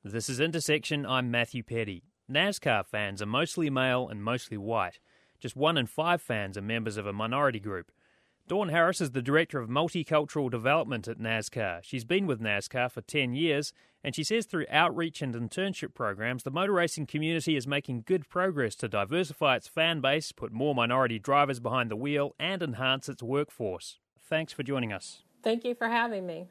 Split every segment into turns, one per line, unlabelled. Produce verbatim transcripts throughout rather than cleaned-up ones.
This is Intersection. I'm Matthew Petty. NASCAR fans are mostly male and mostly white. Just one in five fans are members of a minority group. Dawn Harris is the Director of Multicultural Development at NASCAR. She's been with NASCAR for ten years, and she says through outreach and internship programs, the motor racing community is making good progress to diversify its fan base, put more minority drivers behind the wheel, and enhance its workforce. Thanks for joining us.
Thank you for having me.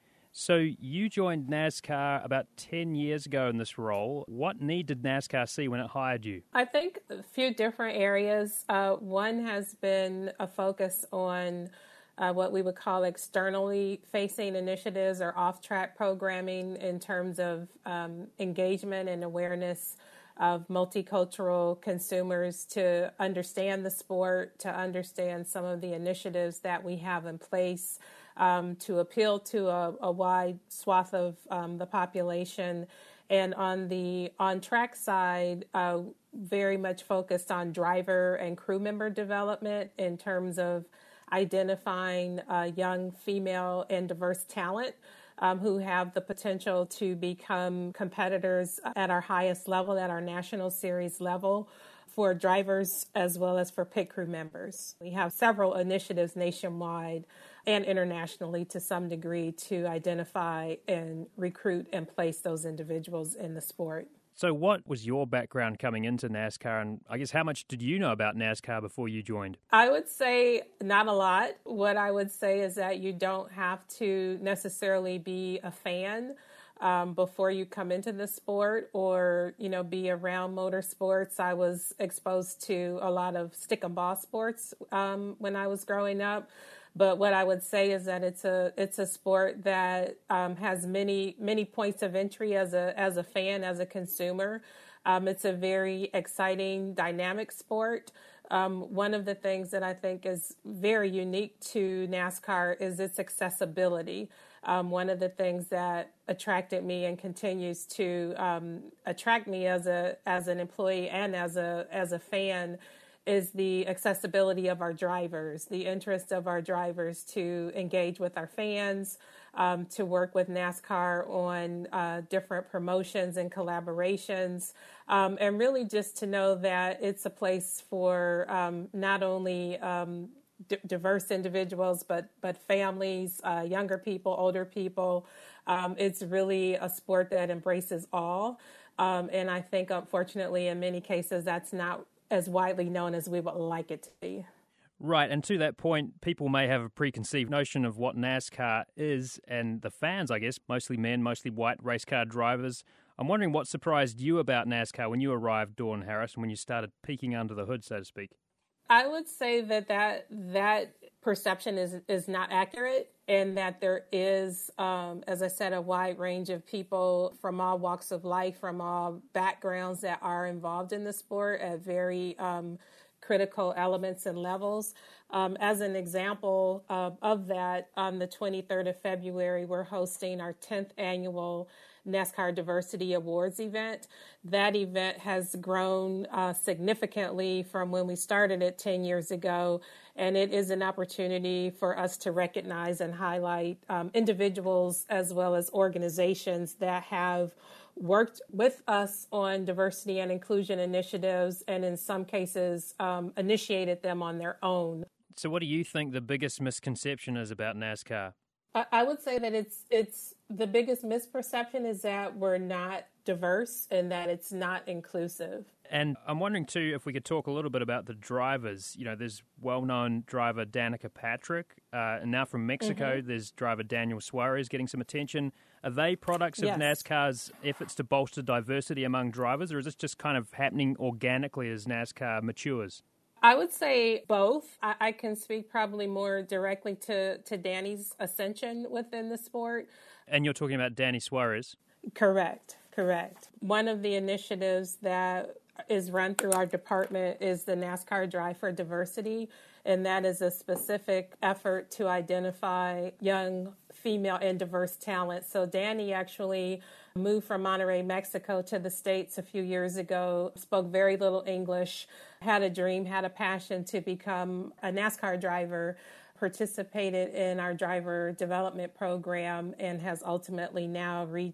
So you joined NASCAR about ten years ago in this role. What need did NASCAR see when it hired you?
I think a few different areas. Uh, one has been a focus on uh, what we would call externally facing initiatives or off-track programming in terms of um, engagement and awareness of multicultural consumers to understand the sport, to understand some of the initiatives that we have in place, Um, to appeal to a, a wide swath of um, the population. And on the on-track side, uh, very much focused on driver and crew member development in terms of identifying uh, young female and diverse talent um, who have the potential to become competitors at our highest level, at our national series level, for drivers as well as for pit crew members. We have several initiatives nationwide and internationally to some degree to identify and recruit and place those individuals in the sport.
So what was your background coming into NASCAR, and I guess how much did you know about NASCAR before you joined?
I would say not a lot. What I would say is that you don't have to necessarily be a fan Um, before you come into the sport or, you know, be around motorsports. I was exposed to a lot of stick and ball sports um, when I was growing up. But what I would say is that it's a it's a sport that um, has many many points of entry as a as a fan, as a consumer. Um, it's a very exciting, dynamic sport. Um, one of the things that I think is very unique to NASCAR is its accessibility. Um, one of the things that attracted me and continues to um, attract me as a as an employee and as a as a fan is the accessibility of our drivers, the interest of our drivers to engage with our fans, um, to work with NASCAR on uh, different promotions and collaborations, um, and really just to know that it's a place for um, not only um, d- diverse individuals, but but families, uh, younger people, older people. Um, it's really a sport that embraces all, um, and I think, unfortunately, in many cases, that's not as widely known as we would like it to be.
Right, and to that point, people may have a preconceived notion of what NASCAR is, and the fans, I guess, mostly men, mostly white race car drivers. I'm wondering what surprised you about NASCAR when you arrived, Dawn Harris, and when you started peeking under the hood, so to speak.
I would say that that, that perception is is not accurate, and that there is, um, as I said, a wide range of people from all walks of life, from all backgrounds that are involved in the sport at very um, critical elements and levels. Um, as an example uh, of that, on the twenty-third of February, we're hosting our tenth annual NASCAR Diversity Awards event. That event has grown uh, significantly from when we started it ten years ago, and it is an opportunity for us to recognize and highlight um, individuals as well as organizations that have worked with us on diversity and inclusion initiatives, and in some cases um, initiated them on their own.
So what do you think the biggest misconception is about NASCAR?
I would say that it's it's the biggest misperception is that we're not diverse and that it's not inclusive.
And I'm wondering, too, if we could talk a little bit about the drivers. You know, there's well-known driver Danica Patrick, uh, and now from Mexico, mm-hmm. there's driver Daniel Suarez getting some attention. Are they products of
yes.
NASCAR's efforts to bolster diversity among drivers, or is this just kind of happening organically as NASCAR matures?
I would say both. I, I can speak probably more directly to, to Danny's ascension within the sport.
And you're talking about Danny Suarez?
Correct, correct. One of the initiatives that is run through our department is the NASCAR Drive for Diversity, and that is a specific effort to identify young female and diverse talent. So Danny actually moved from Monterrey, Mexico to the States a few years ago, spoke very little English, had a dream, had a passion to become a NASCAR driver, participated in our driver development program, and has ultimately now reached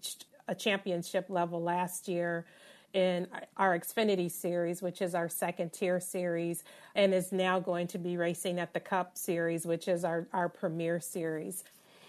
a championship level last year in our Xfinity Series, which is our second tier series, and is now going to be racing at the Cup Series, which is our, our premier series.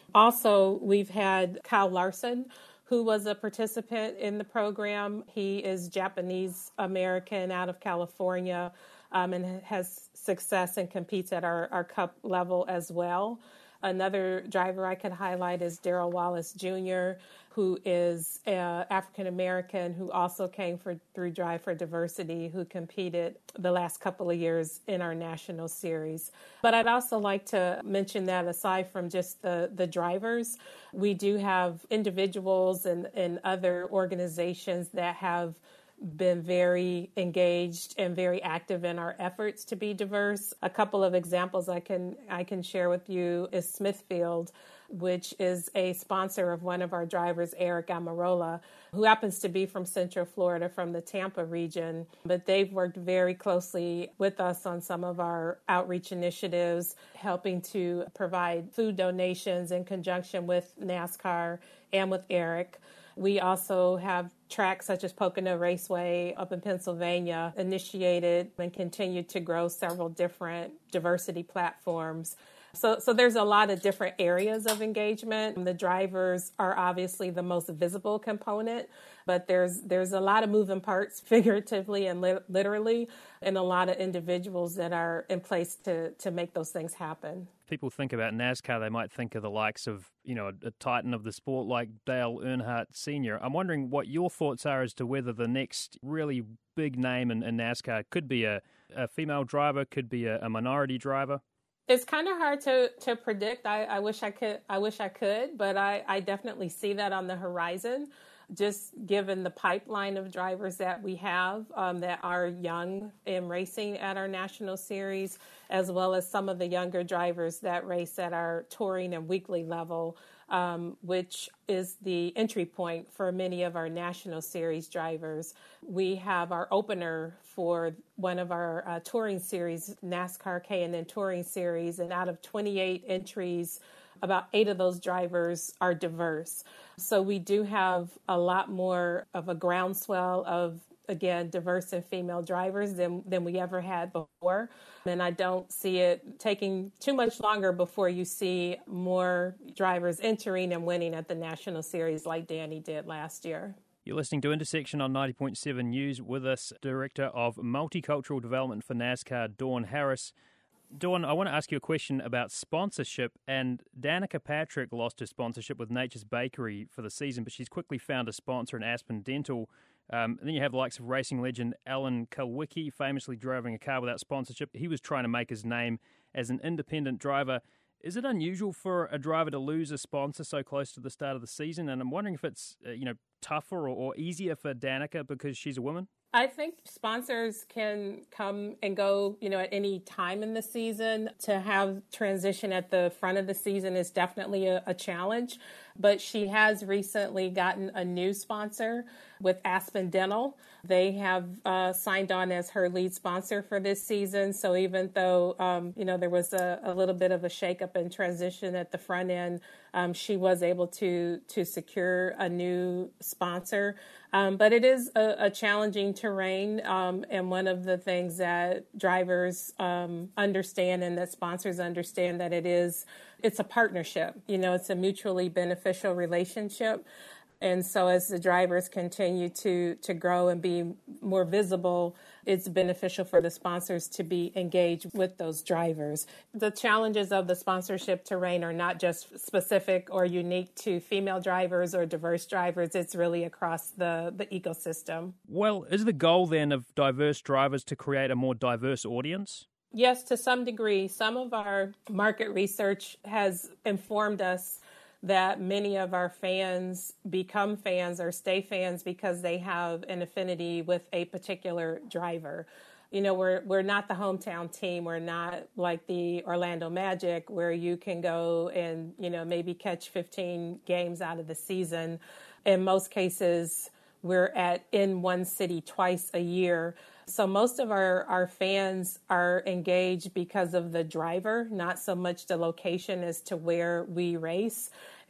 Also, we've had Kyle Larson, who was a participant in the program. He is Japanese American out of California, um, and has success and competes at our, our Cup level as well. Another driver I could highlight is Darrell Wallace Junior, who is uh, African American, who also came for, through Drive for Diversity, who competed the last couple of years in our national series. But I'd also like to mention that aside from just the, the drivers, we do have individuals and, and other organizations that have been very engaged and very active in our efforts to be diverse. A couple of examples I can I can share with you is Smithfield, which is a sponsor of one of our drivers, Eric Amarola, who happens to be from Central Florida, from the Tampa region. But they've worked very closely with us on some of our outreach initiatives, helping to provide food donations in conjunction with NASCAR and with Eric. We also have tracks such as Pocono Raceway up in Pennsylvania initiated and continued to grow several different diversity platforms. So, so there's a lot of different areas of engagement. The drivers are obviously the most visible component, but there's there's a lot of moving parts, figuratively and li- literally, and a lot of individuals that are in place to to make those things happen.
People think about NASCAR, they might think of the likes of, you know, a, a titan of the sport like Dale Earnhardt Senior I'm wondering what your thoughts are as to whether the next really big name in, in NASCAR could be a, a female driver, could be a, a minority driver.
It's kind of hard to, to predict. I, I wish I could. I wish I could, but I, I definitely see that on the horizon. Just given the pipeline of drivers that we have um, that are young in racing at our national series, as well as some of the younger drivers that race at our touring and weekly level, um, which is the entry point for many of our national series drivers. We have our opener for one of our uh, touring series, NASCAR K and N Touring Series, and out of twenty-eight entries, about eight of those drivers are diverse. So we do have a lot more of a groundswell of, again, diverse and female drivers than, than we ever had before. And I don't see it taking too much longer before you see more drivers entering and winning at the National Series like Danny did last year.
You're listening to Intersection on ninety point seven News with us, Director of Multicultural Development for NASCAR, Dawn Harris. Dawn, I want to ask you a question about sponsorship. And Danica Patrick lost her sponsorship with Nature's Bakery for the season, but she's quickly found a sponsor in Aspen Dental. Um, and then you have the likes of racing legend Alan Kulwicki, famously driving a car without sponsorship. He was trying to make his name as an independent driver. Is it unusual for a driver to lose a sponsor so close to the start of the season? And I'm wondering if it's uh, you know tougher or, or easier for Danica because she's a woman?
I think sponsors can come and go, you know, at any time in the season. To have transition at the front of the season is definitely a, a challenge. But she has recently gotten a new sponsor with Aspen Dental. They have uh, signed on as her lead sponsor for this season. So even though, um, you know, there was a, a little bit of a shakeup and transition at the front end, um, she was able to to secure a new sponsor. Um, but it is a, a challenging terrain, um, and one of the things that drivers um, understand and that sponsors understand that it is, it's a partnership. You know, it's a mutually beneficial relationship. And so as the drivers continue to, to grow and be more visible, it's beneficial for the sponsors to be engaged with those drivers. The challenges of the sponsorship terrain are not just specific or unique to female drivers or diverse drivers. It's really across the, the ecosystem.
Well, is the goal then of diverse drivers to create a more diverse audience?
Yes, to some degree. Some of our market research has informed us that many of our fans become fans or stay fans because they have an affinity with a particular driver. You know, we're we're not the hometown team. We're not like the Orlando Magic where you can go and, you know, maybe catch fifteen games out of the season. In most cases, we're at in one city twice a year. So most of our, our fans are engaged because of the driver, not so much the location as to where we race.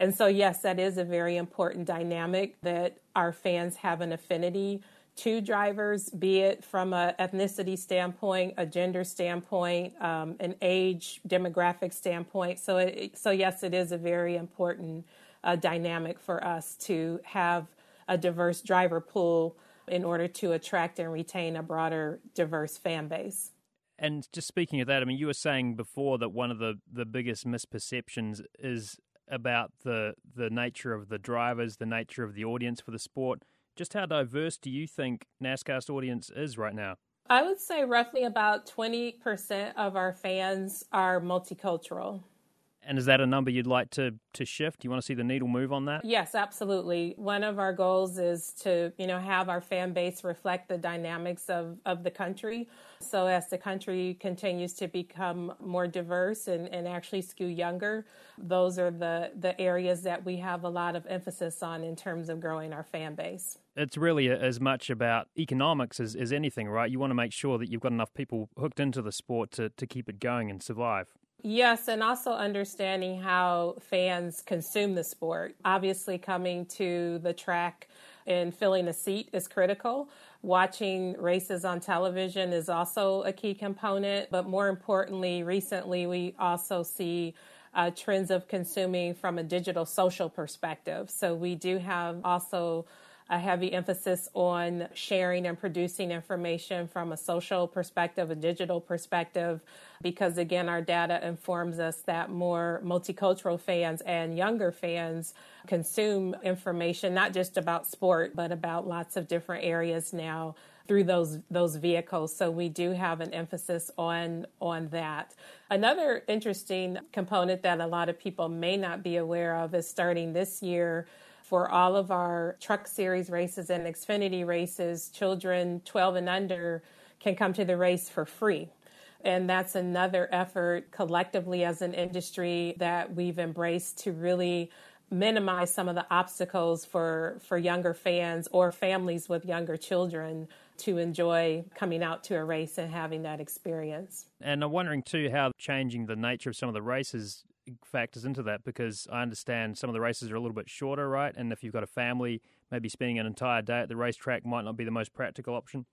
And so, yes, that is a very important dynamic that our fans have an affinity to drivers, be it from an ethnicity standpoint, a gender standpoint, um, an age demographic standpoint. So, it, so yes, it is a very important uh, dynamic for us to have a diverse driver pool in order to attract and retain a broader, diverse fan base.
And just speaking of that, I mean, you were saying before that one of the, the biggest misperceptions is about the the nature of the drivers, the nature of the audience for the sport. Just how diverse do you think NASCAR's audience is right now?
I would say roughly about twenty percent of our fans are multicultural.
And is that a number you'd like to, to shift? Do you want to see the needle move on that?
Yes, absolutely. One of our goals is to, you know, have our fan base reflect the dynamics of, of the country. So as the country continues to become more diverse and, and actually skew younger, those are the, the areas that we have a lot of emphasis on in terms of growing our fan base.
It's really as much about economics as, as anything, right? You want to make sure that you've got enough people hooked into the sport to, to keep it going and survive.
Yes, and also understanding how fans consume the sport. Obviously, coming to the track and filling a seat is critical. Watching races on television is also a key component. But more importantly, recently, we also see uh, trends of consuming from a digital social perspective. So we do have also a heavy emphasis on sharing and producing information from a social perspective, a digital perspective, because again, our data informs us that more multicultural fans and younger fans consume information, not just about sport, but about lots of different areas now through those those vehicles. So we do have an emphasis on on that. Another interesting component that a lot of people may not be aware of is starting this year, for all of our Truck Series races and Xfinity races, children twelve and under can come to the race for free. And that's another effort collectively as an industry that we've embraced to really minimize some of the obstacles for, for younger fans or families with younger children to enjoy coming out to a race and having that experience.
And I'm wondering, too, how changing the nature of some of the races factors into that, because I understand some of the races are a little bit shorter, right? And if you've got a family, maybe spending an entire day at the racetrack might not be the most practical option.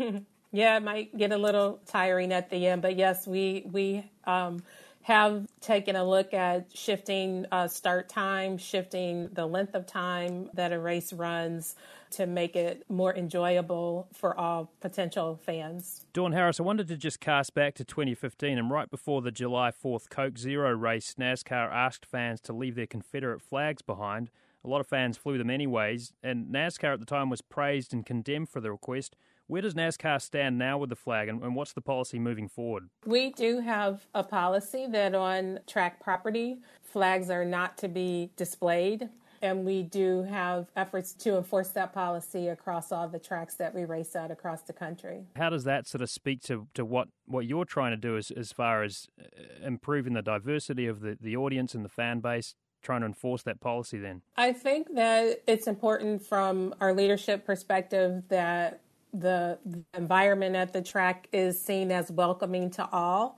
Yeah, it might get a little tiring at the end, but yes, we we um, have taken a look at shifting uh, start time, shifting the length of time that a race runs to make it more enjoyable for all potential fans.
Dawn Harris, I wanted to just cast back to twenty fifteen, and right before the July fourth Coke Zero race, NASCAR asked fans to leave their Confederate flags behind. A lot of fans flew them anyways, and NASCAR at the time was praised and condemned for the request. Where does NASCAR stand now with the flag, and, and what's the policy moving forward?
We do have a policy that on track property, flags are not to be displayed. And we do have efforts to enforce that policy across all the tracks that we race at across the country.
How does that sort of speak to, to what, what you're trying to do as, as far as improving the diversity of the, the audience and the fan base, trying to enforce that policy then?
I think that it's important from our leadership perspective that the, the environment at the track is seen as welcoming to all.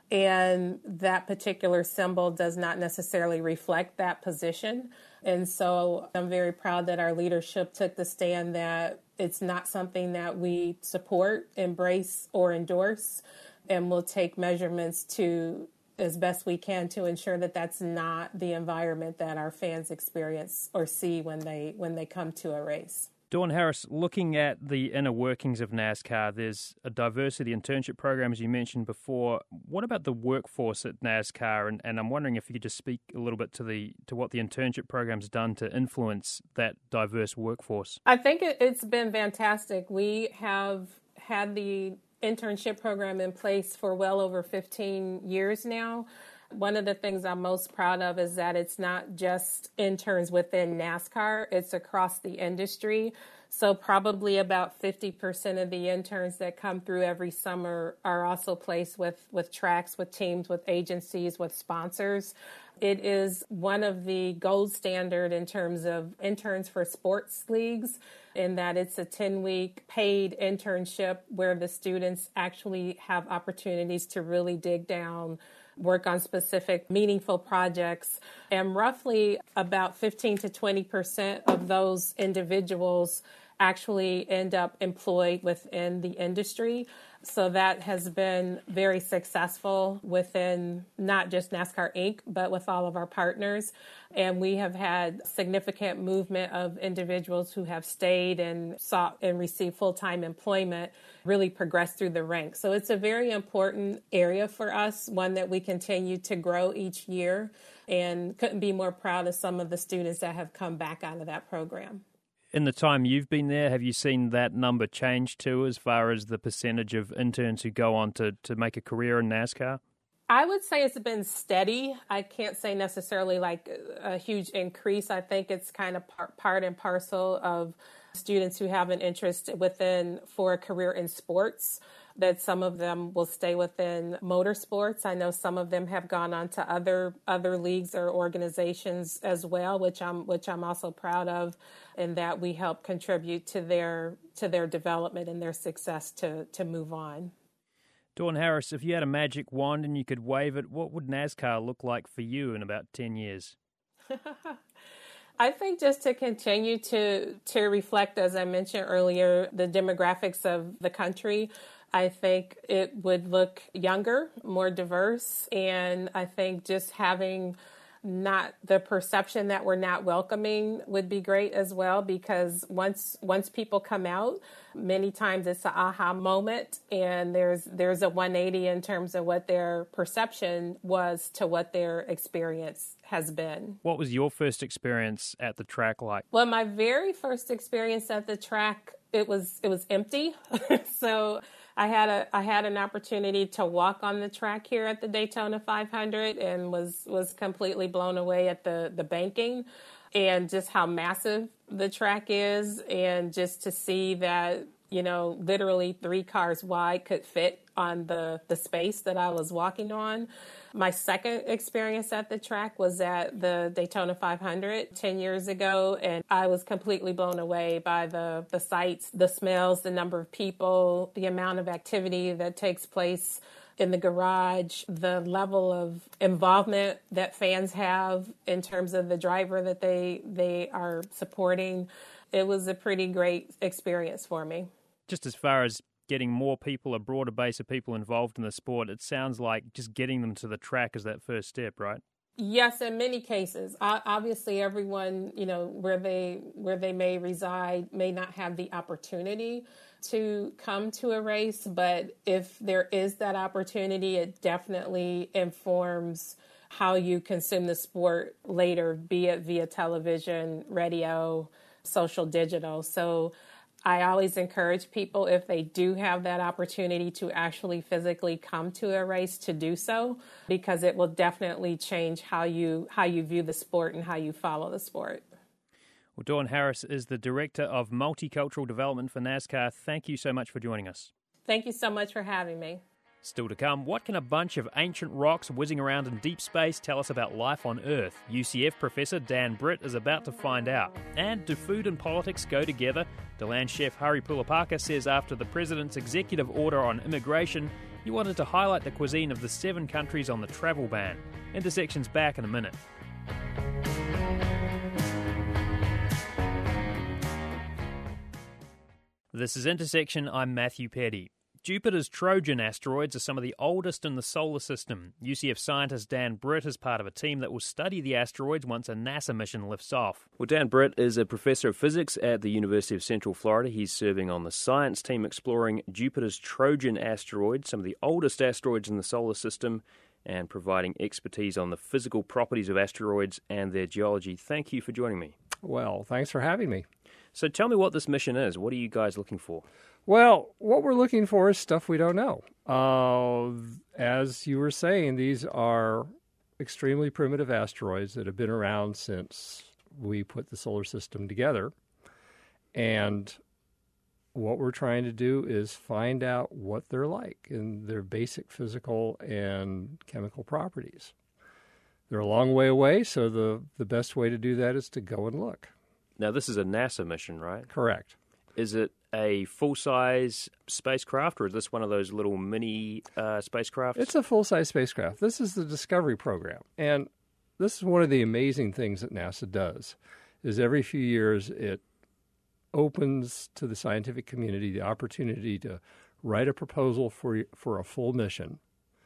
And that particular symbol does not necessarily reflect that position. And so I'm very proud that our leadership took the stand that it's not something that we support, embrace, or endorse. And we'll take measurements to, as best we can, to ensure that that's not the environment that our fans experience or see when they when they come to a race.
Dawn Harris, looking at the inner workings of NASCAR, there's a diversity internship program, as you mentioned before. What about the workforce at NASCAR? And, and I'm wondering if you could just speak a little bit to the to what the internship program's done to influence that diverse workforce.
I think it, it's been fantastic. We have had the internship program in place for well over fifteen years now. One of the things I'm most proud of is that it's not just interns within NASCAR, it's across the industry. So probably about fifty percent of the interns that come through every summer are also placed with, with tracks, with teams, with agencies, with sponsors. It is one of the gold standard in terms of interns for sports leagues, in that it's a ten-week paid internship where the students actually have opportunities to really dig down work on specific meaningful projects. And roughly about fifteen to twenty percent of those individuals actually end up employed within the industry. So that has been very successful within not just NASCAR Incorporated, but with all of our partners. And we have had significant movement of individuals who have stayed and sought and received full-time employment, really progress through the ranks. So it's a very important area for us, one that we continue to grow each year, and couldn't be more proud of some of the students that have come back out of that program.
In the time you've been there, have you seen that number change too, as far as the percentage of interns who go on to, to make a career in NASCAR?
I would say it's been steady. I can't say necessarily like a huge increase. I think it's kind of part, part and parcel of students who have an interest within for a career in sports, that some of them will stay within motorsports. I know some of them have gone on to other other leagues or organizations as well, which I'm which I'm also proud of, and that we help contribute to their to their development and their success to to move on.
Dawn Harris, if you had a magic wand and you could wave it, what would NASCAR look like for you in about ten years?
I think just to continue to to reflect, as I mentioned earlier, the demographics of the country. I think it would look younger, more diverse, and I think just having not the perception that we're not welcoming would be great as well, because once once people come out, many times it's an aha moment, and there's there's a one eighty in terms of what their perception was to what their experience has been.
What was your first experience at the track like?
Well, my very first experience at the track, it was it was empty. So I had a I had an opportunity to walk on the track here at the Daytona five hundred, and was was completely blown away at the the banking and just how massive the track is, and just to see that, you know, literally three cars wide could fit on the the space that I was walking on. My second experience at the track was at the Daytona five hundred ten years ago, and I was completely blown away by the, the sights, the smells, the number of people, the amount of activity that takes place in the garage, the level of involvement that fans have in terms of the driver that they they are supporting. It was a pretty great experience for me.
Just as far as getting more people, a broader base of people involved in the sport, it sounds like just getting them to the track is that first step, right?
Yes, in many cases. Obviously, everyone, you know, where they where they may reside may not have the opportunity to come to a race, but if there is that opportunity, it definitely informs how you consume the sport later, be it via television, radio, social, digital. So I always encourage people, if they do have that opportunity to actually physically come to a race, to do so, because it will definitely change how you how you view the sport and how you follow the sport.
Well, Dawn Harris is the Director of Multicultural Development for NASCAR. Thank you so much for joining us.
Thank you so much for having me.
Still to come, what can a bunch of ancient rocks whizzing around in deep space tell us about life on Earth? U C F professor Dan Britt is about to find out. And do food and politics go together? DeLand chef Hari Pulapaka says after the president's executive order on immigration, he wanted to highlight the cuisine of the seven countries on the travel ban. Intersection's back in a minute. This is Intersection. I'm Matthew Petty. Jupiter's Trojan asteroids are some of the oldest in the solar system. U C F scientist Dan Britt is part of a team that will study the asteroids once a NASA mission lifts off. Well, Dan Britt is a professor of physics at the University of Central Florida. He's serving on the science team exploring Jupiter's Trojan asteroids, some of the oldest asteroids in the solar system, and providing expertise on the physical properties of asteroids and their geology. Thank you for joining me.
Well, thanks for having me.
So tell me what this mission is. What are you guys looking for?
Well, what we're looking for is stuff we don't know. Uh, as you were saying, these are extremely primitive asteroids that have been around since we put the solar system together. And what we're trying to do is find out what they're like and their basic physical and chemical properties. They're a long way away, so the, the best way to do that is to go and look.
Now, this is a NASA mission, right?
Correct.
Is it a full-size spacecraft, or is this one of those little mini uh, spacecrafts?
It's a full-size spacecraft. This is the Discovery program. And this is one of the amazing things that NASA does, is every few years it opens to the scientific community the opportunity to write a proposal for for a full mission.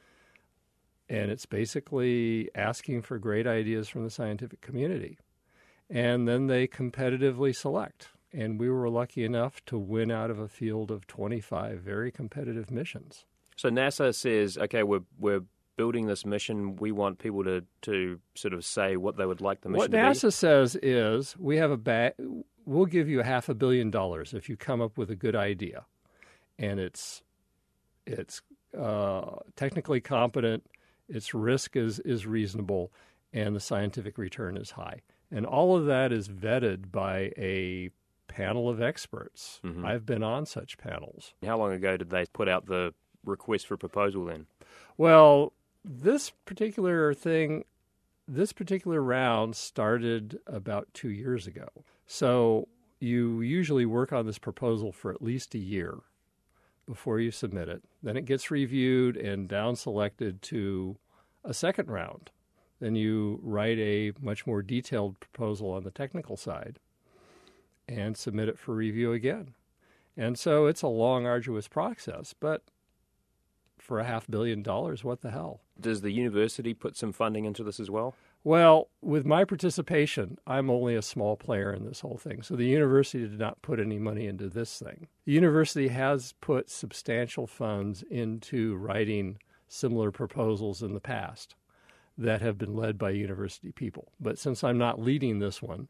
And it's basically asking for great ideas from the scientific community. And then they competitively select. And we were lucky enough to win out of a field of twenty-five very competitive missions.
So NASA says, okay, we're we're building this mission. We want people to, to sort of say what they would like the mission
what
to be.
What NASA says is, we have a ba- we'll give you a half a billion dollars if you come up with a good idea. And it's it's uh, technically competent, its risk is, is reasonable, and the scientific return is high. And all of that is vetted by a panel of experts. Mm-hmm. I've been on such panels.
How long ago did they put out the request for proposal then?
Well, this particular thing, this particular round started about two years ago. So you usually work on this proposal for at least a year before you submit it. Then it gets reviewed and down-selected to a second round. Then you write a much more detailed proposal on the technical side and submit it for review again. And so it's a long, arduous process, but for a half billion dollars, what the hell?
Does the university put some funding into this as well?
Well, with my participation, I'm only a small player in this whole thing. So the university did not put any money into this thing. The university has put substantial funds into writing similar proposals in the past that have been led by university people. But since I'm not leading this one,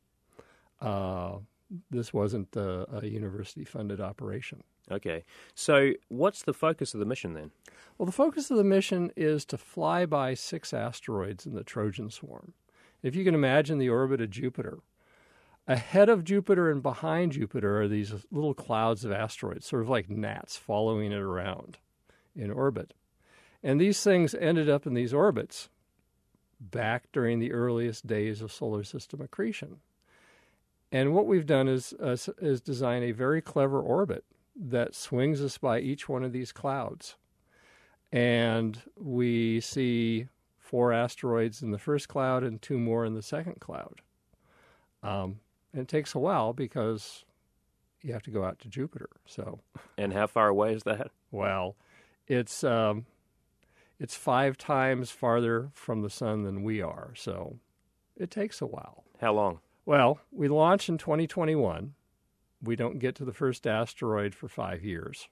uh, this wasn't a, a university-funded operation.
Okay. So what's the focus of the mission then?
Well, the focus of the mission is to fly by six asteroids in the Trojan Swarm. If you can imagine the orbit of Jupiter, ahead of Jupiter and behind Jupiter are these little clouds of asteroids, sort of like gnats following it around in orbit. And these things ended up in these orbits back during the earliest days of solar system accretion. And what we've done is, uh, is design a very clever orbit that swings us by each one of these clouds. And we see four asteroids in the first cloud and two more in the second cloud. Um, and it takes a while because you have to go out to Jupiter. So,
and how far away is that?
Well, it's um, it's five times farther from the sun than we are. So it takes a while.
How long?
Well, we launch in twenty twenty-one. We don't get to the first asteroid for five years.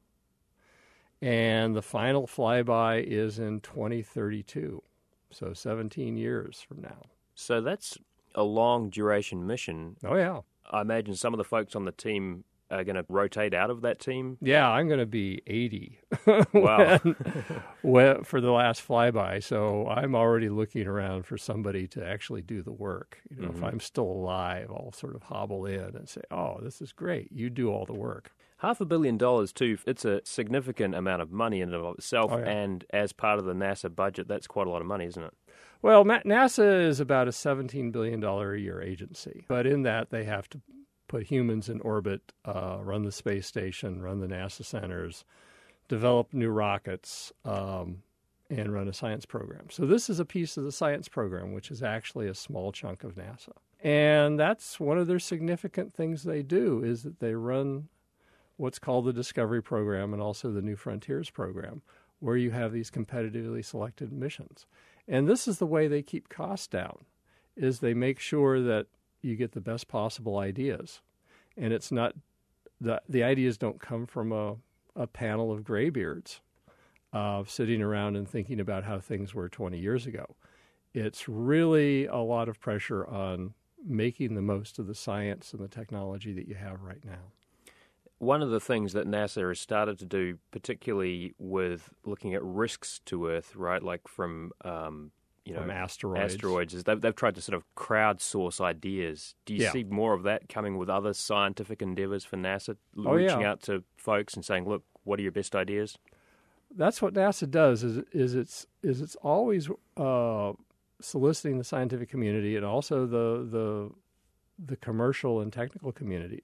And the final flyby is in twenty thirty-two, so seventeen years from now.
So that's a long duration mission.
Oh, yeah.
I imagine some of the folks on the team are going to rotate out of that team?
Yeah, I'm going to be eighty
Wow.
when, when, for the last flyby. So I'm already looking around for somebody to actually do the work. You know, mm-hmm. If I'm still alive, I'll sort of hobble in and say, oh, this is great. You do all the work.
Half a billion dollars, too, it's a significant amount of money in and of itself.
Oh, yeah.
And as part of the NASA budget, that's quite a lot of money, isn't it?
Well, NASA is about a seventeen billion dollars a year agency. But in that, they have to put humans in orbit, uh, run the space station, run the NASA centers, develop new rockets, um, and run a science program. So this is a piece of the science program, which is actually a small chunk of NASA. And that's one of their significant things they do, is that they run what's called the Discovery program and also the New Frontiers program, where you have these competitively selected missions. And this is the way they keep costs down, is they make sure that you get the best possible ideas. And it's not, the the ideas don't come from a, a panel of graybeards uh, sitting around and thinking about how things were twenty years ago. It's really a lot of pressure on making the most of the science and the technology that you have right now.
One of the things that NASA has started to do, particularly with looking at risks to Earth, right, like from um, you know
from asteroids,
asteroids, is they've, they've tried to sort of crowdsource ideas. Do you
yeah.
see more of that coming with other scientific endeavors for NASA,
oh,
reaching
yeah.
out to folks and saying, "Look, what are your best ideas?"
That's what NASA does. Is is it's is it's always uh, soliciting the scientific community and also the the the commercial and technical communities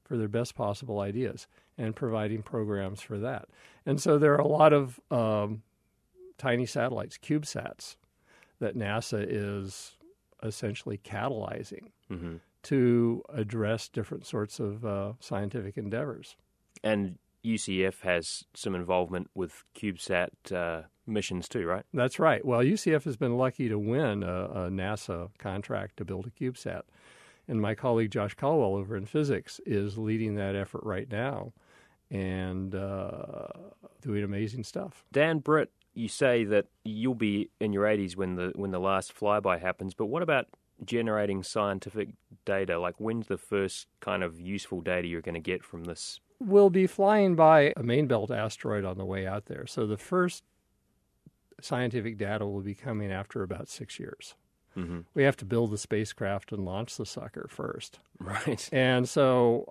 for their best possible ideas and providing programs for that. And so there are a lot of um, tiny satellites, CubeSats, that NASA is essentially catalyzing mm-hmm. to address different sorts of uh, scientific endeavors.
And U C F has some involvement with CubeSat uh, missions too, right?
That's right. Well, U C F has been lucky to win a, a NASA contract to build a CubeSat. And my colleague Josh Caldwell over in physics is leading that effort right now and uh, doing amazing stuff.
Dan Britt, you say that you'll be in your eighties when the when the last flyby happens, but what about generating scientific data? Like, when's the first kind of useful data you're going to get from this?
We'll be flying by a main belt asteroid on the way out there. So the first scientific data will be coming after about six years. Mm-hmm. We have to build the spacecraft and launch the sucker first.
Right.
And so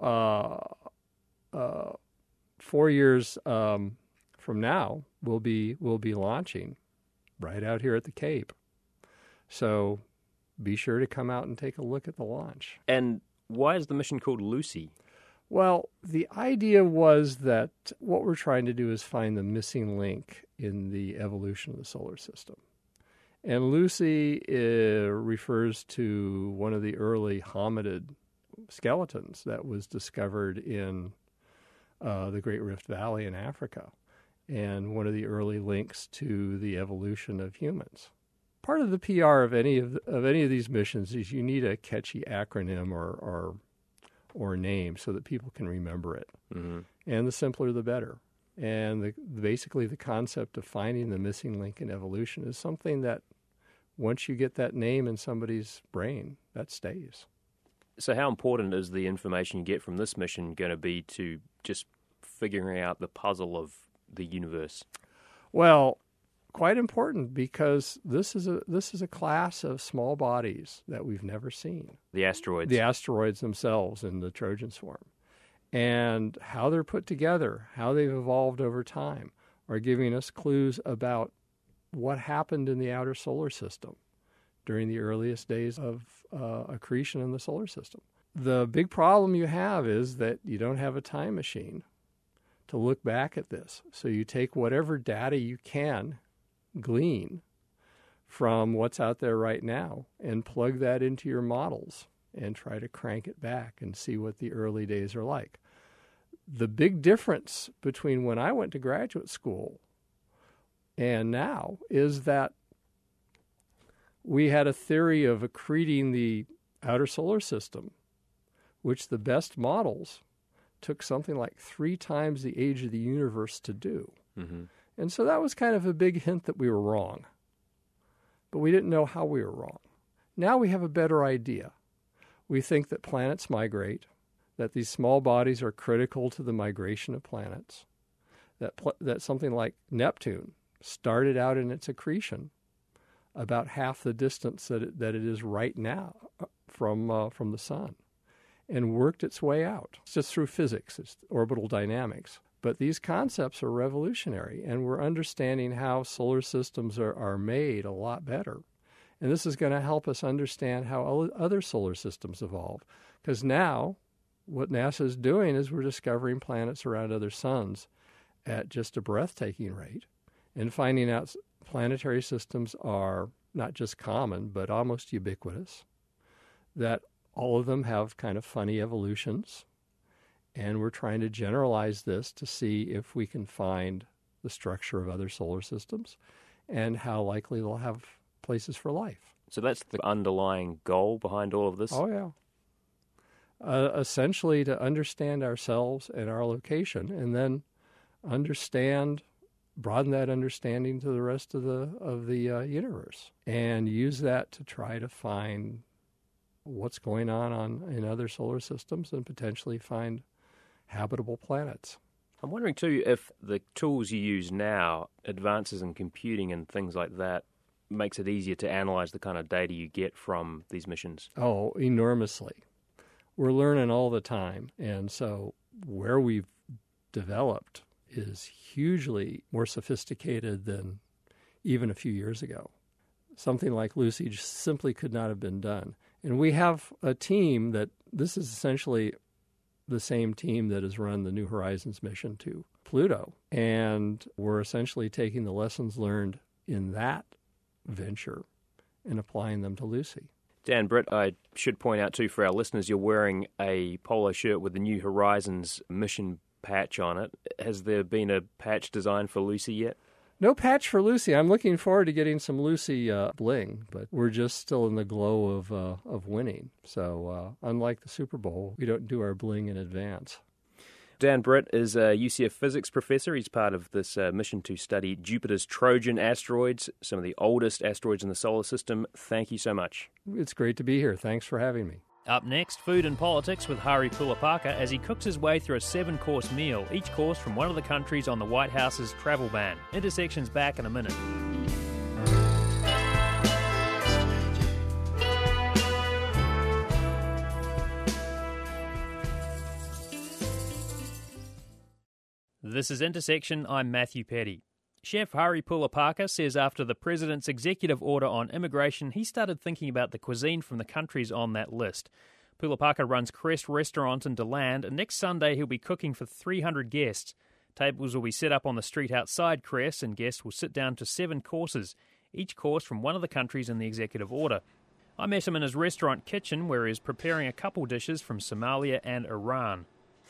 uh, uh, four years um, from now, we'll be we'll be launching right out here at the Cape. So be sure to come out and take a look at the launch.
And why is the mission called Lucy?
Well, the idea was that what we're trying to do is find the missing link in the evolution of the solar system. And Lucy uh, refers to one of the early hominid skeletons that was discovered in uh, the Great Rift Valley in Africa, and one of the early links to the evolution of humans. Part of the P R of any of the, of any of these missions is you need a catchy acronym or or, or name so that people can remember it. Mm-hmm. And the simpler, the better. And the, basically the concept of finding the missing link in evolution is something that once you get that name in somebody's brain, that stays.
So how important is the information you get from this mission going to be to just figuring out the puzzle of the universe?
Well, quite important, because this is a this is a class of small bodies that we've never seen.
The asteroids.
The asteroids themselves in the Trojan Swarm. And how they're put together, how they've evolved over time, are giving us clues about what happened in the outer solar system during the earliest days of uh, accretion in the solar system. The big problem you have is that you don't have a time machine to look back at this. So you take whatever data you can glean from what's out there right now and plug that into your models and try to crank it back and see what the early days are like. The big difference between when I went to graduate school and now is that we had a theory of accreting the outer solar system, which the best models took something like three times the age of the universe to do. Mm-hmm. And so that was kind of a big hint that we were wrong. But we didn't know how we were wrong. Now we have a better idea. We think that planets migrate, that these small bodies are critical to the migration of planets, that pl- that something like Neptune started out in its accretion about half the distance that it, that it is right now from uh, from the sun, and worked its way out. It's just through physics, it's orbital dynamics. But these concepts are revolutionary, and we're understanding how solar systems are, are made a lot better. And this is going to help us understand how other solar systems evolve. Because now, what NASA is doing is we're discovering planets around other suns at just a breathtaking rate, and finding out planetary systems are not just common, but almost ubiquitous, that all of them have kind of funny evolutions. And we're trying to generalize this to see if we can find the structure of other solar systems and how likely they'll have places for life.
So that's the underlying goal behind all of this?
Oh, yeah. Uh, essentially to understand ourselves and our location, and then understand, broaden that understanding to the rest of the of the uh, universe, and use that to try to find what's going on, on in other solar systems and potentially find habitable planets.
I'm wondering, too, if the tools you use now, advances in computing and things like that, makes it easier to analyze the kind of data you get from these missions.
Oh, enormously. We're learning all the time. And so where we've developed is hugely more sophisticated than even a few years ago. Something like Lucy just simply could not have been done. And we have a team that this is essentially the same team that has run the New Horizons mission to Pluto. And we're essentially taking the lessons learned in that venture and applying them to Lucy.
Dan Britt, I should point out too for our listeners, you're wearing a polo shirt with the New Horizons mission patch on it. Has there been a patch designed for Lucy yet?
No patch for Lucy. I'm looking forward to getting some Lucy uh, bling, but we're just still in the glow of uh, of winning. So uh, unlike the Super Bowl, we don't do our bling in advance.
Dan Britt is a U C F physics professor. He's part of this uh, mission to study Jupiter's Trojan asteroids, some of the oldest asteroids in the solar system. Thank you so much.
It's great to be here. Thanks for having me.
Up next, food and politics with Hari Pulapaka as he cooks his way through a seven-course meal, each course from one of the countries on the White House's travel ban. Intersection's back in a minute. This is Intersection. I'm Matthew Petty. Chef Hari Pulapaka says after the President's executive order on immigration, he started thinking about the cuisine from the countries on that list. Pulapaka runs Crest Restaurant in DeLand, and next Sunday he'll be cooking for three hundred guests. Tables will be set up on the street outside Crest, and guests will sit down to seven courses, each course from one of the countries in the executive order. I met him in his restaurant kitchen where he's preparing a couple dishes from Somalia and Iran.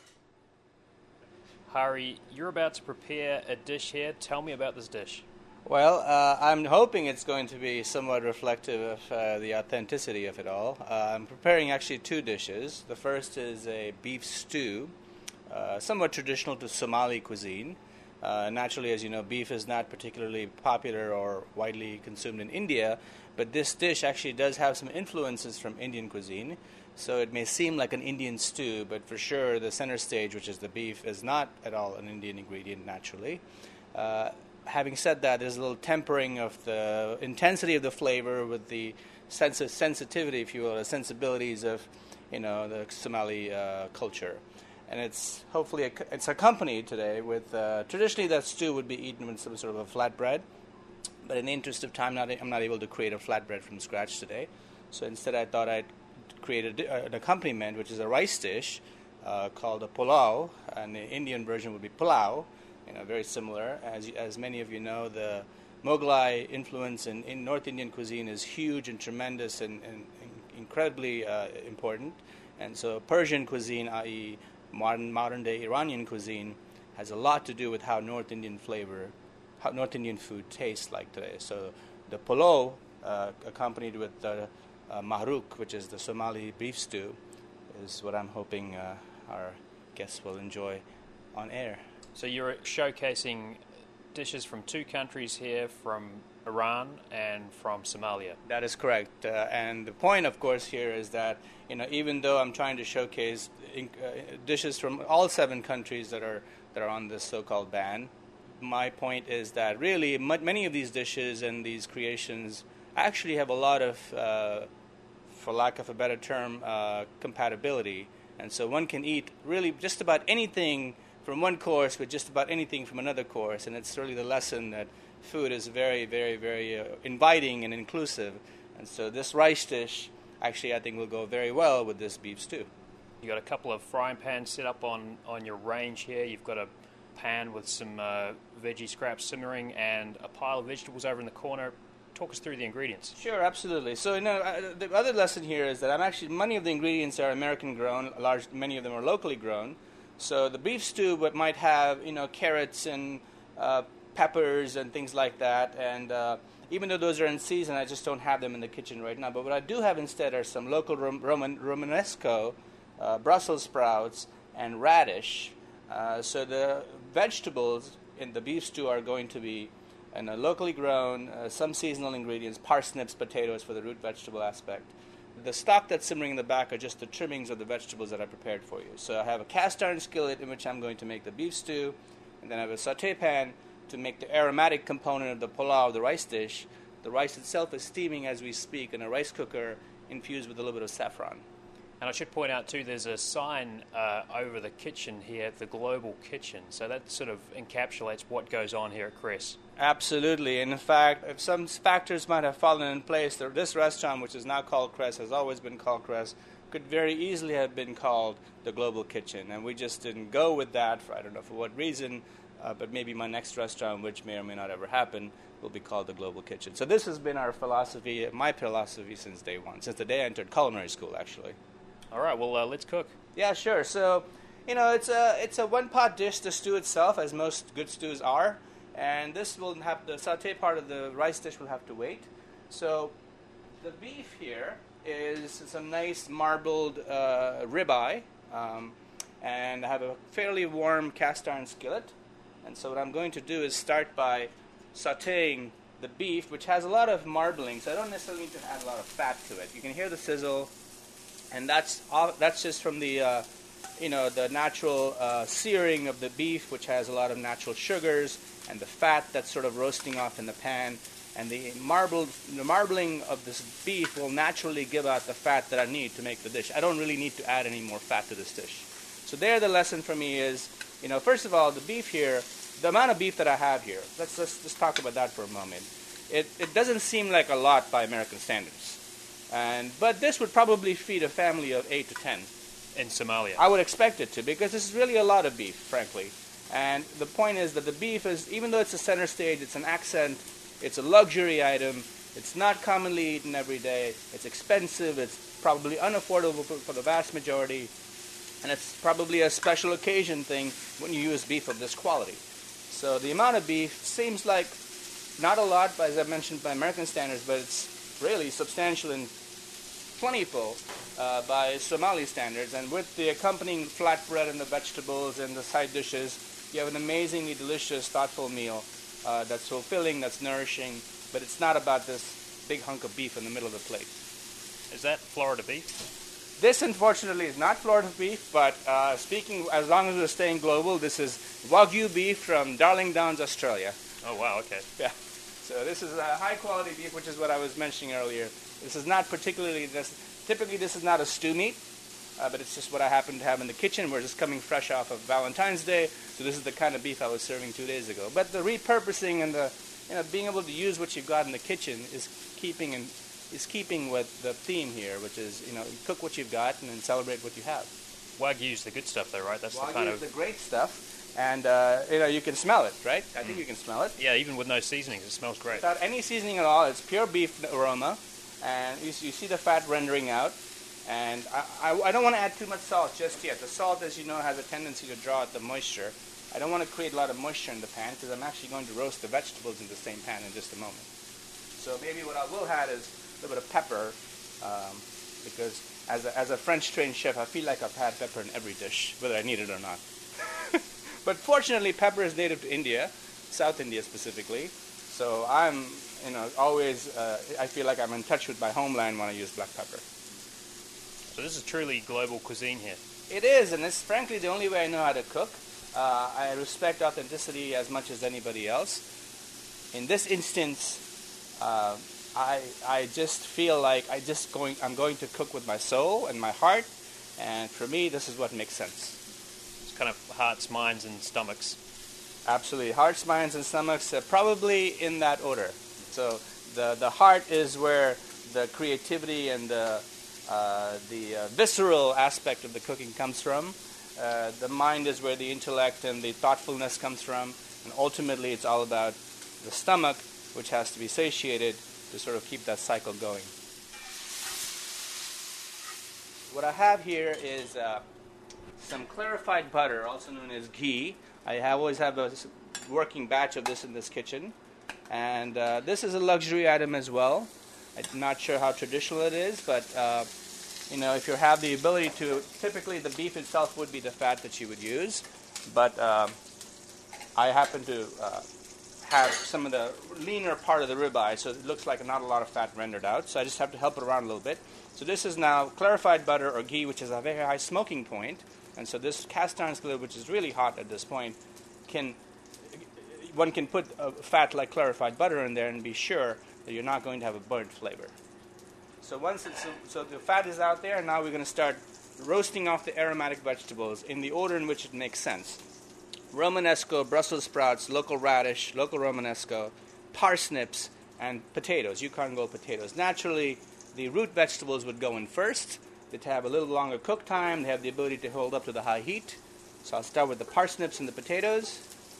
Hari, you're about to prepare a dish here. Tell me about this dish.
Well, uh, I'm hoping it's going to be somewhat reflective of uh, the authenticity of it all. Uh, I'm preparing actually two dishes. The first is a beef stew, uh, somewhat traditional to Somali cuisine. Uh, naturally, as you know, beef is not particularly popular or widely consumed in India, but this dish actually does have some influences from Indian cuisine. So it may seem like an Indian stew, but for sure the center stage, which is the beef, is not at all an Indian ingredient naturally. Uh, having said that, there's a little tempering of the intensity of the flavor with the sense of sensitivity, if you will, the sensibilities of, you know, the Somali uh, culture. And it's hopefully a, it's accompanied today with, uh, traditionally that stew would be eaten with some sort of a flatbread, but in the interest of time, not, I'm not able to create a flatbread from scratch today. So instead I thought I'd create a, an accompaniment, which is a rice dish uh, called a pulao, and the Indian version would be pulao, you know, very similar. As as many of you know, the Mughlai influence in, in North Indian cuisine is huge and tremendous and, and, and incredibly uh, important. And so Persian cuisine, that is modern modern-day Iranian cuisine, has a lot to do with how North Indian flavor, how North Indian food tastes like today. So the pulao, uh, accompanied with the Uh, mahruk, which is the Somali beef stew, is what I'm hoping uh, our guests will enjoy on air.
So you're showcasing dishes from two countries here, from Iran and from Somalia.
That is correct. Uh, and the point, of course, here is that, you know, even though I'm trying to showcase in, uh, dishes from all seven countries that are that are on this so-called ban, my point is that really m- many of these dishes and these creations actually have a lot of, uh, for lack of a better term, uh, compatibility. And so one can eat really just about anything from one course with just about anything from another course. And it's really the lesson that food is very, very, very uh, inviting and inclusive. And so this rice dish actually I think will go very well with this beef stew.
You've got a couple of frying pans set up on, on your range here. You've got a pan with some uh, veggie scraps simmering and a pile of vegetables over in the corner. Talk us through the ingredients.
Sure, absolutely. So, you know, uh, the other lesson here is that I'm actually, many of the ingredients are American grown, large, many of them are locally grown. So the beef stew but might have, you know, carrots and uh, peppers and things like that. And uh, even though those are in season, I just don't have them in the kitchen right now. But what I do have instead are some local Rom- Roman, Romanesco, uh, Brussels sprouts, and radish. Uh, so the vegetables in the beef stew are going to be and uh, locally grown, uh, some seasonal ingredients, parsnips, potatoes for the root vegetable aspect. The stock that's simmering in the back are just the trimmings of the vegetables that I prepared for you. So I have a cast iron skillet in which I'm going to make the beef stew, and then I have a saute pan to make the aromatic component of the pulao, the rice dish. The rice itself is steaming as we speak in a rice cooker infused with a little bit of saffron.
And I should point out, too, there's a sign uh, over the kitchen here, the Global Kitchen. So that sort of encapsulates what goes on here at Crest.
Absolutely. And in fact, if some factors might have fallen in place, this restaurant, which is now called Crest, has always been called Crest, could very easily have been called the Global Kitchen, and we just didn't go with that for I don't know for what reason, uh, but maybe my next restaurant, which may or may not ever happen, will be called the Global Kitchen. So this has been our philosophy, my philosophy since day one, since the day I entered culinary school, actually.
All right, well, uh, let's cook.
Yeah, sure. So, you know, it's a it's a one-pot dish, the stew itself, as most good stews are, and this will have the sauté part of the rice dish will have to wait. So, the beef here is some nice marbled uh, ribeye, um, and I have a fairly warm cast iron skillet. And so what I'm going to do is start by sautéing the beef, which has a lot of marbling, so I don't necessarily need to add a lot of fat to it. You can hear the sizzle, and that's all, that's just from the uh, you know the natural uh, searing of the beef, which has a lot of natural sugars, and the fat that's sort of roasting off in the pan. And the marbled, the marbling of this beef will naturally give out the fat that I need to make the dish. I don't really need to add any more fat to this dish. So there, the lesson for me is, you know, first of all, the beef here, the amount of beef that I have here. Let's just, just talk about that for a moment. It it doesn't seem like a lot by American standards, and but this would probably feed a family of eight to ten.
In Somalia.
I would expect it to, because this is really a lot of beef, frankly. And the point is that the beef is, even though it's a center stage, it's an accent. It's a luxury item. It's not commonly eaten every day. It's expensive. It's probably unaffordable for, for the vast majority. And it's probably a special occasion thing when you use beef of this quality. So the amount of beef seems like not a lot, as I mentioned, by American standards, but it's really substantial and plentiful uh, by Somali standards. And with the accompanying flatbread and the vegetables and the side dishes, you have an amazingly delicious, thoughtful meal. Uh, that's fulfilling, that's nourishing, but it's not about this big hunk of beef in the middle of the plate.
Is that Florida beef?
This, unfortunately, is not Florida beef, but uh, speaking, as long as we're staying global, this is Wagyu beef from Darling Downs, Australia.
Oh, wow, okay.
Yeah. So this is a high-quality beef, which is what I was mentioning earlier. This is not particularly, this, typically this is not a stew meat, uh, but it's just what I happen to have in the kitchen. We're just coming fresh off of Valentine's Day, so this is the kind of beef I was serving two days ago. But the repurposing and the, you know, being able to use what you've got in the kitchen is keeping in, is keeping with the theme here, which is, you know, you cook what you've got and then celebrate what you have.
Wagyu's the good stuff, though, right? That's
Wagyu
the kind
is
of
the great stuff, and uh, you know, you can smell it, right? I think mm. you can smell it.
Yeah, even with no seasonings, it smells great.
Without any seasoning at all, it's pure beef aroma, and you, you see the fat rendering out. And I, I, I don't want to add too much salt just yet. The salt, as you know, has a tendency to draw out the moisture. I don't want to create a lot of moisture in the pan because I'm actually going to roast the vegetables in the same pan in just a moment. So maybe what I will add is a little bit of pepper, um, because as a, as a French-trained chef, I feel like I've had pepper in every dish, whether I need it or not. But fortunately, pepper is native to India, South India specifically. So I'm, you know, always, uh, I feel like I'm in touch with my homeland when I use black pepper.
So this is truly global cuisine here.
It is, and it's frankly the only way I know how to cook. Uh, I respect authenticity as much as anybody else. In this instance, uh, I I just feel like I just going I'm going to cook with my soul and my heart, and for me, this is what makes sense.
It's kind of hearts, minds, and stomachs.
Absolutely, hearts, minds, and stomachs, uh, probably in that order. So the the heart is where the creativity and the Uh, the uh, visceral aspect of the cooking comes from. Uh, the mind is where the intellect and the thoughtfulness comes from. And ultimately, it's all about the stomach, which has to be satiated to sort of keep that cycle going. What I have here is uh, some clarified butter, also known as ghee. I have, always have a working batch of this in this kitchen. And uh, this is a luxury item as well. I'm not sure how traditional it is, but uh, you know, if you have the ability to, typically the beef itself would be the fat that you would use, but um, I happen to uh, have some of the leaner part of the ribeye, so it looks like not a lot of fat rendered out, so I just have to help it around a little bit. So this is now clarified butter or ghee, which is a very high smoking point, and so this cast iron skillet, which is really hot at this point, can one can put a fat like clarified butter in there and be sure that you're not going to have a burnt flavor. So once it's, so the fat is out there, and now we're going to start roasting off the aromatic vegetables in the order in which it makes sense. Romanesco, Brussels sprouts, local radish, local Romanesco, parsnips, and potatoes, Yukon Gold potatoes. Naturally, the root vegetables would go in first, They have a little longer cook time. They have the ability to hold up to the high heat. So I'll start with the parsnips and the potatoes.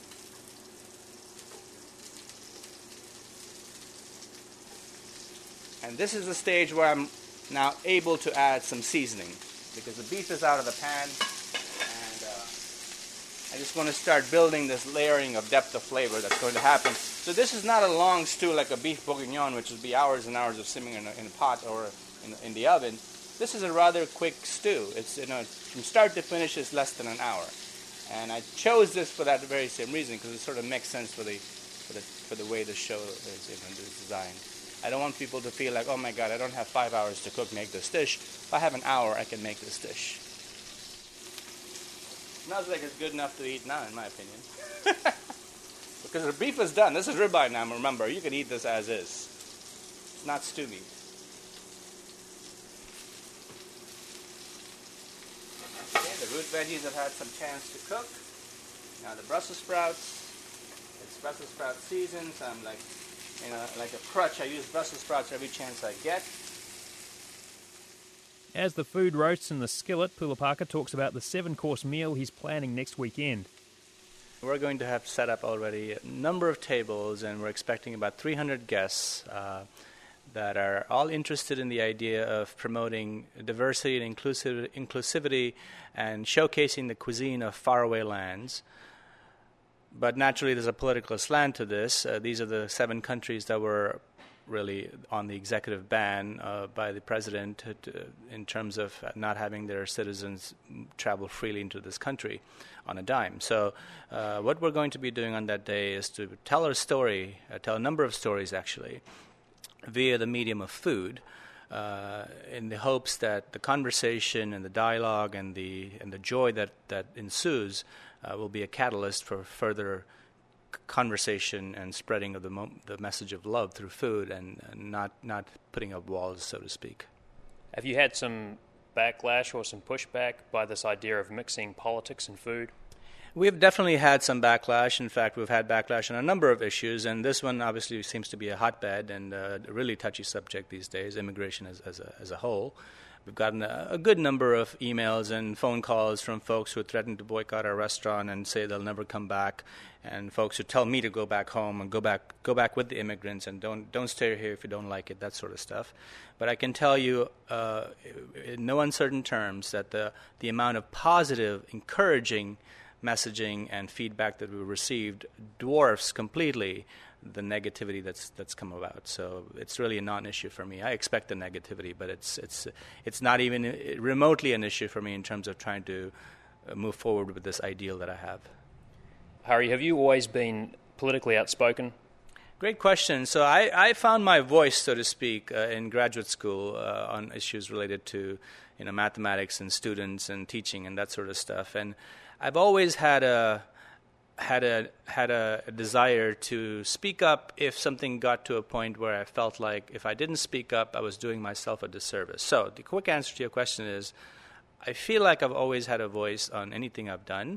And this is the stage where I'm now able to add some seasoning, because the beef is out of the pan, and uh, I just want to start building this layering of depth of flavor that's going to happen. So this is not a long stew like a beef bourguignon, which would be hours and hours of simmering in a, in a pot or in, in the oven. This is a rather quick stew. It's, you know, from start to finish is less than an hour. And I chose this for that very same reason, because it sort of makes sense for the for the for the way the show is, you know, is designed. I don't want people to feel like, oh my God, I don't have five hours to cook, make this dish. If I have an hour, I can make this dish. Smells like it's good enough to eat now, in my opinion. Because the beef is done. This is ribeye now, remember. You can eat this as is. It's not stew meat. Okay, the root veggies have had some chance to cook. Now the Brussels sprouts. It's Brussels sprout season, so I'm like, you know, like a crutch. I use Brussels sprouts every chance I get.
As the food roasts in the skillet, Pulapaka talks about the seven-course meal he's planning next weekend.
We're going to have set up already a number of tables, and we're expecting about three hundred guests uh, that are all interested in the idea of promoting diversity and inclusiv- inclusivity and showcasing the cuisine of faraway lands. But naturally, there's a political slant to this. Uh, these are the seven countries that were really on the executive ban uh, by the president to, to, in terms of not having their citizens travel freely into this country on a dime. So uh, what we're going to be doing on that day is to tell our story, uh, tell a number of stories actually, via the medium of food, uh, in the hopes that the conversation and the dialogue and the and the joy that, that ensues Uh, will be a catalyst for further c- conversation and spreading of the mo- the message of love through food, and, and not not putting up walls, so to speak.
Have you had some backlash or some pushback by this idea of mixing politics and food?
We've definitely had some backlash. In fact, we've had backlash on a number of issues, and this one obviously seems to be a hotbed and uh, a really touchy subject these days, immigration as, as, a, as a whole. We've gotten a, a good number of emails and phone calls from folks who threaten to boycott our restaurant and say they'll never come back, and folks who tell me to go back home and go back go back with the immigrants and don't don't stay here if you don't like it, that sort of stuff. But I can tell you uh, in no uncertain terms that the, the amount of positive, encouraging messaging and feedback that we received dwarfs completely the negativity that's that's come about. So it's really a non-issue for me. I expect the negativity, but it's it's it's not even remotely an issue for me in terms of trying to move forward with this ideal that I have.
Hari, have you always been politically outspoken?
Great question. So I, I found my voice, so to speak, uh, in graduate school uh, on issues related to, you know, mathematics and students and teaching and that sort of stuff. And I've always had a had a had a, a desire to speak up if something got to a point where I felt like if I didn't speak up, I was doing myself a disservice. So the quick answer to your question is, I feel like I've always had a voice on anything I've done.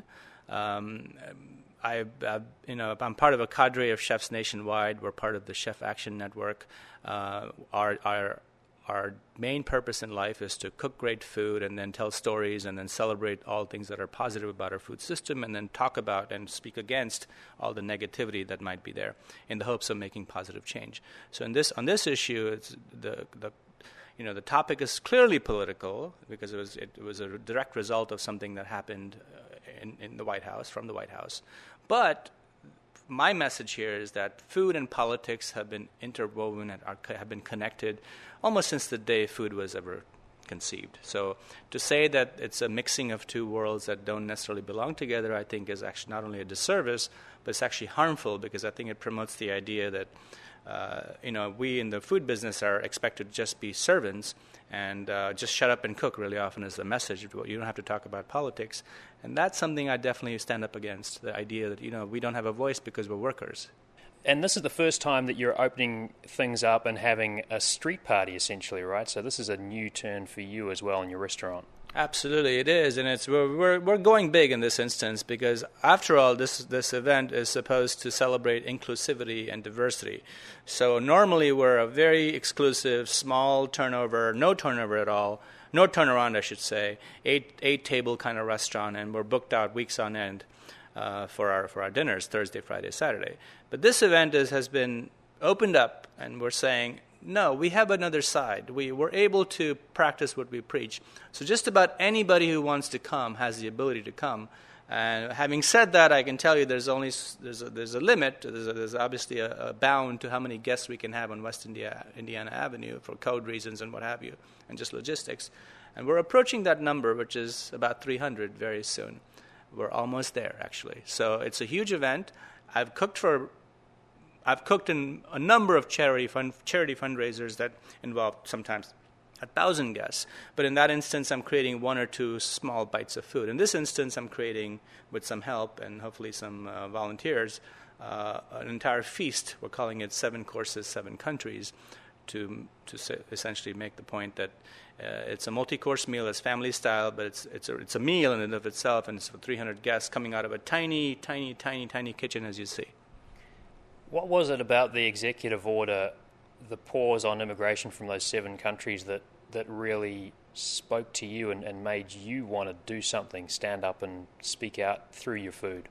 Um, I, I, you know, I'm part of a cadre of chefs nationwide. We're part of the Chef Action Network. Uh, our our Our main purpose in life is to cook great food and then tell stories and then celebrate all things that are positive about our food system, and then talk about and speak against all the negativity that might be there in the hopes of making positive change. So in this on this issue, it's the the you know the topic is clearly political because it was it was a direct result of something that happened in, in the White House from the White House, but my message here is that food and politics have been interwoven and are, have been connected almost since the day food was ever conceived. So to say that it's a mixing of two worlds that don't necessarily belong together, I think is actually not only a disservice, but it's actually harmful, because I think it promotes the idea that uh, you know we in the food business are expected to just be servants and uh, just shut up and cook really often is the message. You don't have to talk about politics. And that's something I definitely stand up against, the idea that, you know, we don't have a voice because we're workers.
And this is the first time that you're opening things up and having a street party, essentially, right? So this is a new turn for you as well in your restaurant.
Absolutely, it is, and it's we're, we're we're going big in this instance because, after all, this this event is supposed to celebrate inclusivity and diversity. So normally we're a very exclusive, small turnover, no turnover at all, no turnaround, I should say, eight eight table kind of restaurant, and we're booked out weeks on end uh, for our for our dinners, Thursday, Friday, Saturday. But this event is, has been opened up, and we're saying, no, we have another side. We were able to practice what we preach. So just about anybody who wants to come has the ability to come. And having said that, I can tell you there's only there's a, there's a limit. There's, a, there's obviously a, a bound to how many guests we can have on West India, Indiana Avenue for code reasons and what have you, and just logistics. And we're approaching that number, which is about three hundred very soon. We're almost there, actually. So it's a huge event. I've cooked for I've cooked in a number of charity fund, charity fundraisers that involve sometimes a thousand guests. But in that instance, I'm creating one or two small bites of food. In this instance, I'm creating, with some help and hopefully some uh, volunteers, uh, an entire feast. We're calling it Seven Courses, Seven Countries, to to say, essentially make the point that uh, it's a multi-course meal. It's family style, but it's it's a, it's a meal in and of itself, and it's for three hundred guests coming out of a tiny, tiny, tiny, tiny kitchen, as you see.
What was it about the executive order, the pause on immigration from those seven countries that, that really spoke to you and, and made you want to do something, stand up and speak out through your food?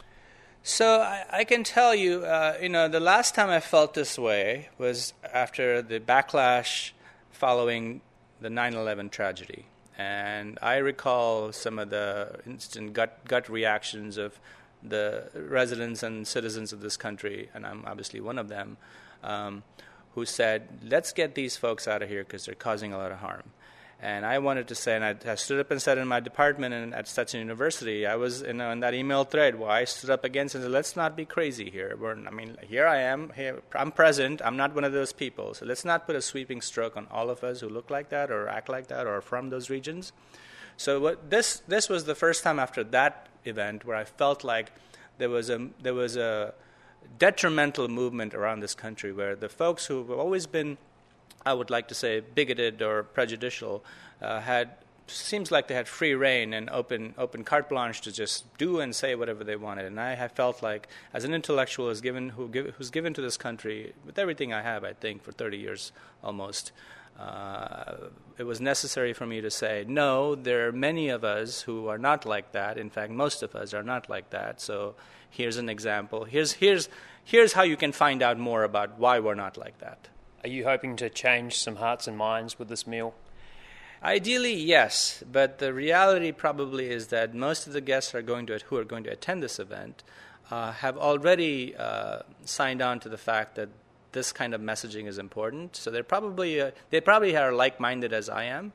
So I, I can tell you, uh, you know, the last time I felt this way was after the backlash following the nine eleven tragedy. And I recall some of the instant gut gut reactions of the residents and citizens of this country, and I'm obviously one of them, um, who said, let's get these folks out of here because they're causing a lot of harm. And I wanted to say, and I, I stood up and said in my department and at Stetson University, I was in, in that email thread where I stood up against and said, let's not be crazy here. We're, I mean, here I am, here, I'm present, I'm not one of those people. So let's not put a sweeping stroke on all of us who look like that or act like that or are from those regions. So what this this was the first time after that event where I felt like there was a there was a detrimental movement around this country where the folks who have always been, I would like to say, bigoted or prejudicial, uh, had seems like they had free reign and open open carte blanche to just do and say whatever they wanted. And I have felt like, as an intellectual who's given who give, who's given to this country with everything I have, I think for thirty years almost, Uh, it was necessary for me to say, no, there are many of us who are not like that. In fact, most of us are not like that. So here's an example. Here's here's here's how you can find out more about why we're not like that.
Are you hoping to change some hearts and minds with this meal?
Ideally, yes. But the reality probably is that most of the guests are going to who are going to attend this event uh, have already uh, signed on to the fact that this kind of messaging is important. So they're probably uh, they probably are like-minded as I am.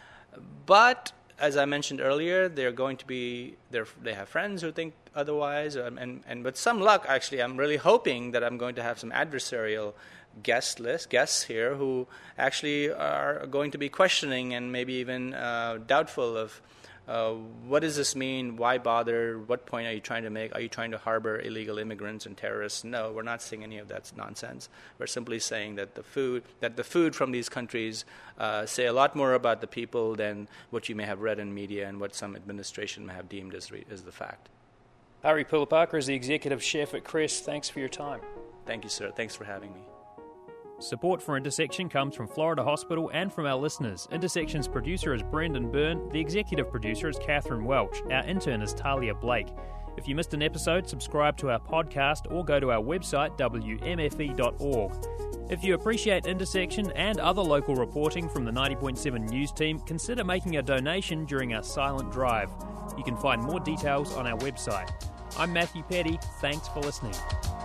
But as I mentioned earlier, they're going to be they they have friends who think otherwise. And, and and with some luck, actually, I'm really hoping that I'm going to have some adversarial guest list guests here who actually are going to be questioning and maybe even uh, doubtful of. Uh, what does this mean? Why bother? What point are you trying to make? Are you trying to harbor illegal immigrants and terrorists? No, we're not saying any of that nonsense. We're simply saying that the food that the food from these countries uh, say a lot more about the people than what you may have read in media and what some administration may have deemed as, re- as the fact.
Hari Pulapaka is the executive chef at Crest. Thanks for your time.
Thank you, sir. Thanks for having me.
Support for Intersection comes from Florida Hospital and from our listeners. Intersection's producer is Brendan Byrne, the executive producer is Catherine Welch, our intern is Talia Blake. If you missed an episode, subscribe to our podcast or go to our website w m f e dot org. If you appreciate Intersection and other local reporting from the ninety point seven News team, consider making a donation during our silent drive. You can find more details on our website. I'm Matthew Petty. Thanks for listening.